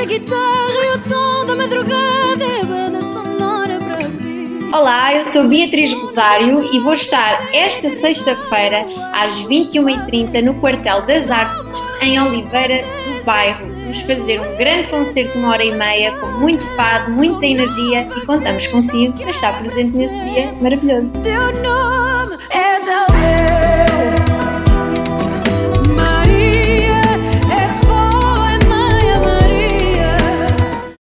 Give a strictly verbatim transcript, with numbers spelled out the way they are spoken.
a guitarra e o tom da madrugada é a banda sonora para mim. Olá, eu sou Beatriz Rosário e vou estar esta sexta-feira às vinte e uma e trinta no Quartel das Artes em Oliveira do Bairro. Vamos fazer um grande concerto de uma hora e meia com muito fado, muita energia e contamos consigo para estar presente nesse dia maravilhoso. Teu nome é